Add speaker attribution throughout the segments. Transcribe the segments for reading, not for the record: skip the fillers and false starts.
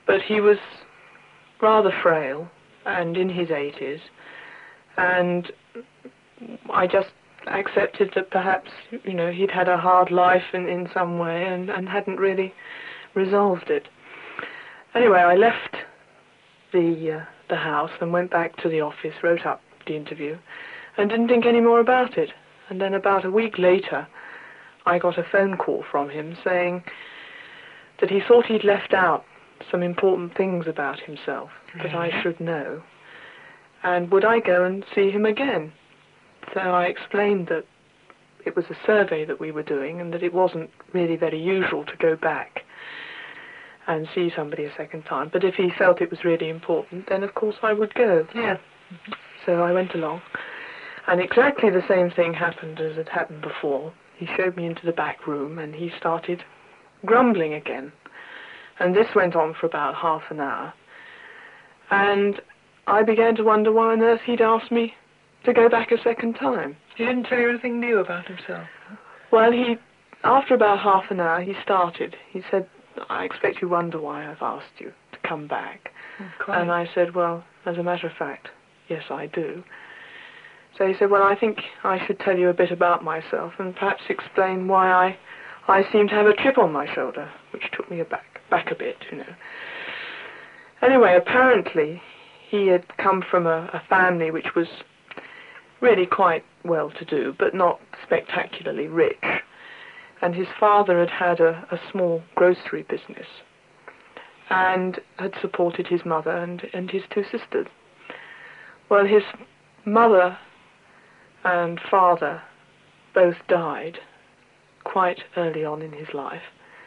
Speaker 1: But he was rather frail and in his 80s, and I just accepted that perhaps, he'd had a hard life in some way and hadn't really resolved it. Anyway, I left the house and went back to the office, wrote up the interview, and didn't think any more about it. And then about a week later, I got a phone call from him saying that he thought he'd left out some important things about himself that I should know, and would I go and see him again? So I explained that it was a survey that we were doing and that it wasn't really very usual to go back and see somebody a second time, but if he felt it was really important, then of course I would go.
Speaker 2: Yeah.
Speaker 1: So I went along, and exactly the same thing happened as had happened before. He showed me into the back room and he started grumbling again. And this went on for about half an hour. And I began to wonder why on earth he'd asked me to go back a second time.
Speaker 2: He didn't tell you anything new about himself?
Speaker 1: Well, after about half an hour, he started. He said, "I expect you wonder why I've asked you to come back." And I said, "Well, as a matter of fact, yes, I do." So he said, "Well, I think I should tell you a bit about myself and perhaps explain why I seem to have a chip on my shoulder," which took me back a bit, Anyway, apparently he had come from a family which was really quite well-to-do, but not spectacularly rich. And his father had had a small grocery business and had supported his mother and his two sisters. Well, his mother and father both died quite early on in his life,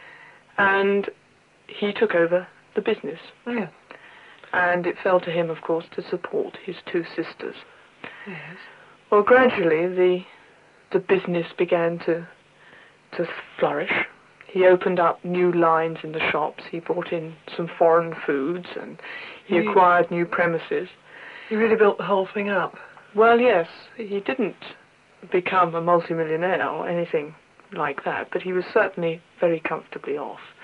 Speaker 1: and he took over the business.
Speaker 2: Yeah.
Speaker 1: And it fell to him, of course, to support his two sisters.
Speaker 2: Yes.
Speaker 1: Well, gradually the business began to flourish. He opened up new lines in the shops. He brought in some foreign foods, and he acquired new premises.
Speaker 2: He really built the whole thing up.
Speaker 1: Well, yes, he didn't become a multimillionaire or anything like that, but he was certainly very comfortably off.